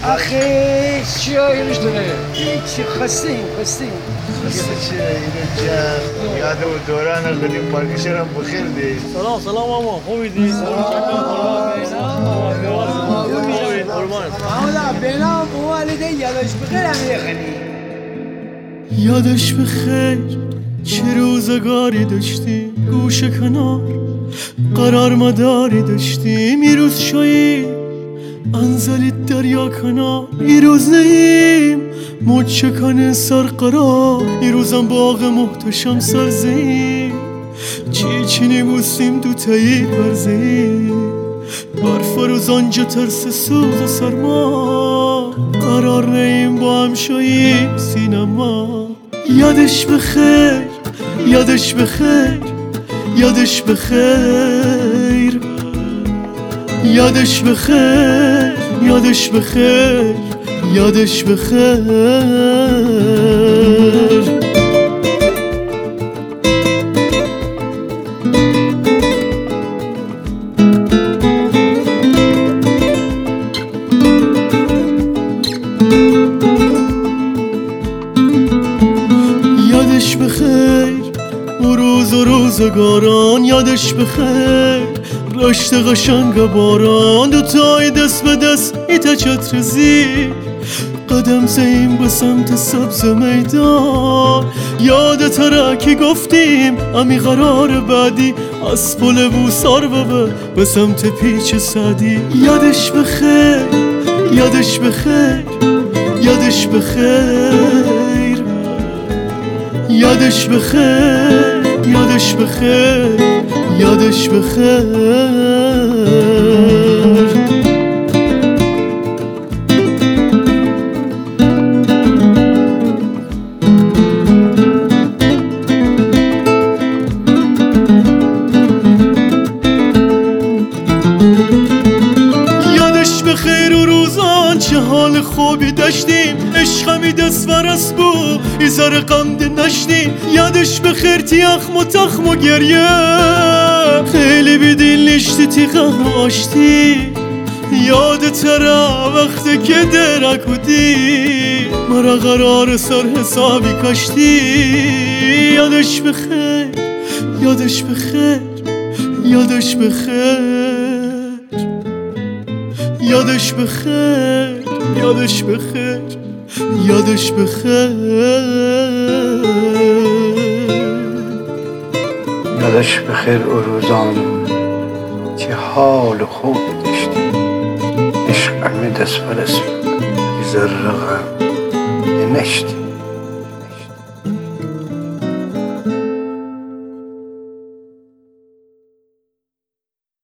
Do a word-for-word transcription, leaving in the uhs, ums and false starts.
آخه چی آیونش داره؟ چی خستیم خستیم چه اینو جمع یاد و دوران قدیم پارکشرم بخیر دی. سلام سلام ماما خوبی دی؟ حالا بنام والده یادش بخیر امیر خانی. یادش بخیر چه روزگاری داشتیم گوشه کنار قرار مداری داشتیم. این روز شایی انزلید دریا کنار، این روز نیم موج شکن سرقرار. این روزم باغ محتشم سرزیم چی چی نبوسیم دو تایی برزیم. برف روز آنجا ترس سوز و سرما قرار نیم با هم شاییم سینما. یادش بخیر یادش بخیر یادش بخیر یادش بخیر یادش بخیر یادش بخیر. یادش بخیر او روز و روزگاران، یادش بخیر رشت قشنگ باران. دوتای دست به دست ایتا چترزی قدم زیم به سمت سبز میدان. یاد ترکی گفتیم امی قرار بعدی از پل بوسار ببه به سمت پیچ سعدی. یادش بخیر یادش بخیر یادش بخیر یادش بخیر یادش بخیر یادش بخیر. یادش بخیر و روزان چه حال خوبی داشتیم، عشقمی دست ورس بود ایزار قمده نشتیم. یادش بخیر تیخم و تخم و گریه خیلی بیدیل نشتی تیغم آشتی. یاد ترا وقتی که درک بودی مرا قرار سر حسابی کشتی. یادش بخیر یادش بخیر یادش بخیر یادش بخیر یادش بخیر یادش بخیر. یادش بخیر او روزان چه حال خوب داشتی، عشقمی دست برس بیزر رقم نشتی.